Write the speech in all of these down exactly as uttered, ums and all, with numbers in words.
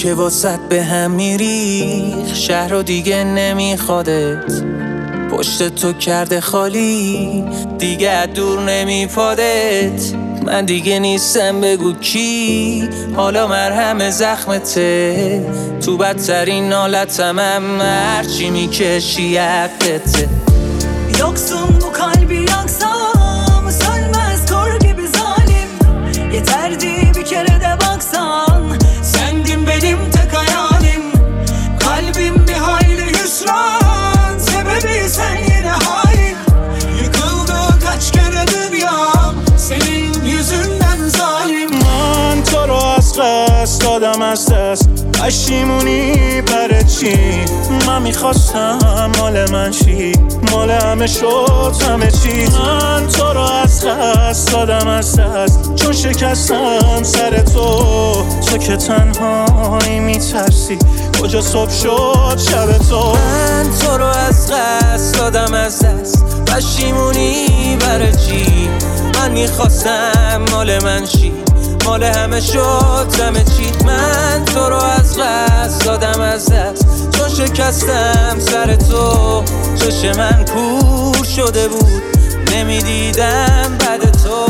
که واسط به هم میریخ، شهر رو دیگه نمیخوادت، پشت تو کرده خالی، دیگه دور نمیپادت. من دیگه نیستم بگو کی، حالا مرهم زخمته، تو بدترین حالتم هم هرچی میکشی حقته. Yoksun bu kalbi yaksam, sönmez kor gibi zalim. Yeterdi bir kere de baksan, sendin benim tek hayalim. Kalbim bir hayli hüsran, sebebi sen yine hain. Yıkıldı kaç kere dünyam, senin yüzünden zalim. من تو رو از قصد دادم از دست، پشیمونی برای چی؟ من میخواستم مال من چی؟ مال همه شد همه چیز. من تو رو از قصد دادم از دست، چون شکستم سر تو. تو که تنهایی میترسی، کجا صبح شد شب تو. من تو رو از قصد دادم از دست، پشیمونی برای چی؟ من میخواستم مال من چی؟ مال همه شد همه چیت. من تو رو از قصد دادم از دست، چون شکستم سر تو. چش من کور شده بود، نمیدیدم بعد تو.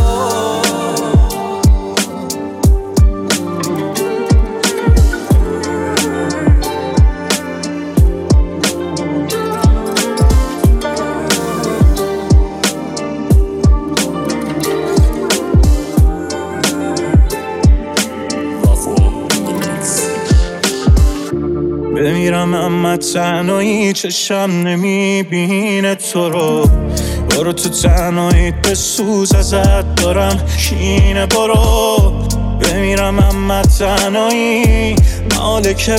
بمیرم اما تنهایی چشم نمیبینه تو رو. برو تو تنهاییت بسوز، ازت دارم کینه. برو بمیرم اما تنهایی، محاله که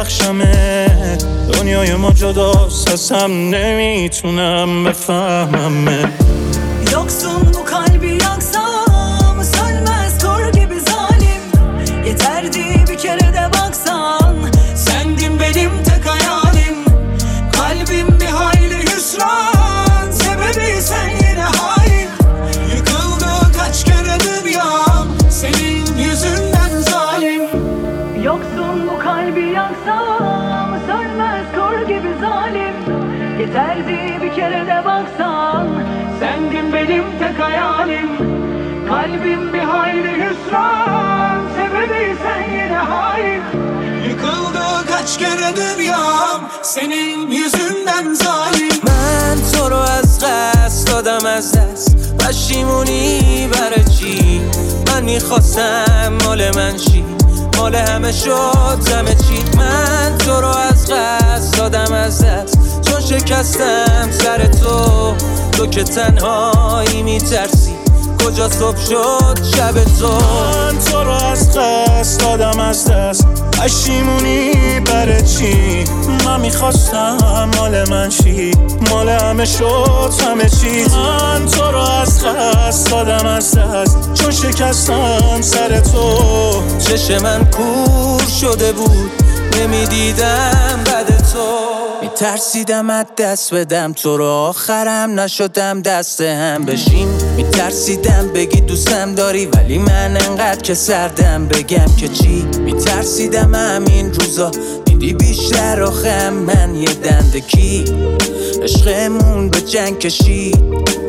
ببخشمت. دنیای ما جداست ازم، نمیتونم بفهممه. Yoksun bu kalbi yaksam, sönmez kor gibi zalim. Yeterdi bir kere de baksan, sendin benim tek hayalim. Kalbim bir hayli hüsran, sebebi sen yine hain. Yıkıldı kaç kere dünyam, senin yüzünden zalim. Yoksun bu kalbi yaksam, sönmez kor gibi zalim. Yeterdi bir kere de baksan, sendin benim tek hayalim. Kalbim bir hayli hüsran, sebebi sen yine hain. Yıkıldı kaç kere dünyam, senin yüzünden zalim. من تو رو از قصد دادم از دست، پشیمونی برای چی؟ من میخواستم مال من چی؟ مال همه شد همه چیت. من تو رو از قصد دادم از دست، چون شکستم سر تو. تو که تنهایی میترسی، کجا صبح شد شب تو. من تو رو از قصد دادم از دست، پشیمونی برای چی؟ من میخواستم مال من چی؟ مال همه شد همه چیز. من تو رو از قصد دادم از دست، چون شکستم سر تو. چش من کور شده بود، نمیدیدم بعد تو. میترسیدم از دست بدم تو رو، آخرم نشدم دست هم بشیم. میترسیدم بگی دوستم داری، ولی من انقدر که سردم بگم که چی. میترسیدم همین روزا دیدی بیشتر آخه من یه دندکی. عشقمون به جنگ کشید،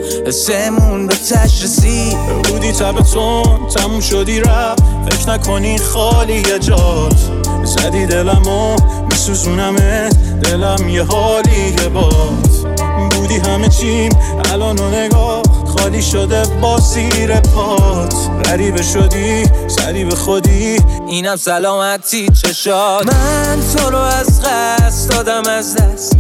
حسمون به تش رسید. بودی تبتون تموم شدی رفت، فکر نکنی خالی یه جات. زدی دلمو میسوزونمت، دلم یه حالی یه باد. بودی همه چیم الان و نگاه خالی شده با زیر پات. غریبه شدی سری به خودی، اینم سلامتی چشات. من تو رو از قصد دادم از دست،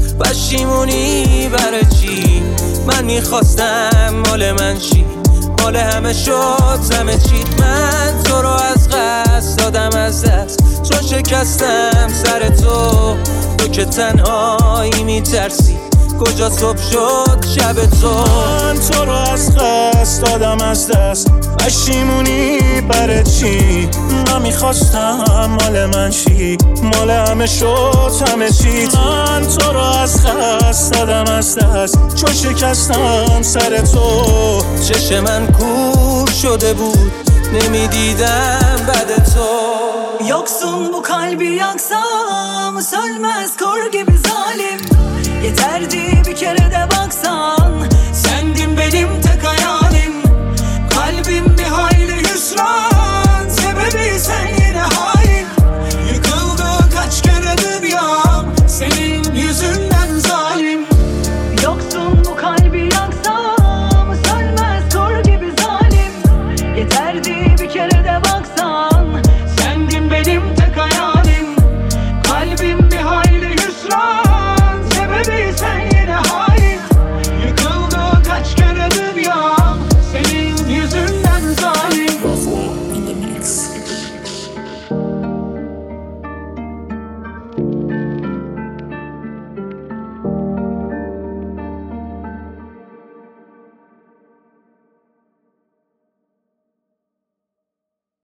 پشیمونی برای چی؟ من میخواستم مال من چی؟ مال همه شد همه چیت. من تو رو از قصد دادم از دست، چون شکستم سر تو. تو که تنهایی میترسی، کجا صبح شد شب تو. من تو رو از قصد دادم از دست، پشیمونی برای چی؟ من میخواستم مال من چی؟ مال همه شد همه چیت. من تو رو از قصد دادم از دست، چون شکستم سر تو. چش من کور شده بود، نمیدیدم بعد تو. Yoksun bu kalbi yaksam, sönmez kor gibi zalim. Yeterdi bir kere de baksan, sendin benim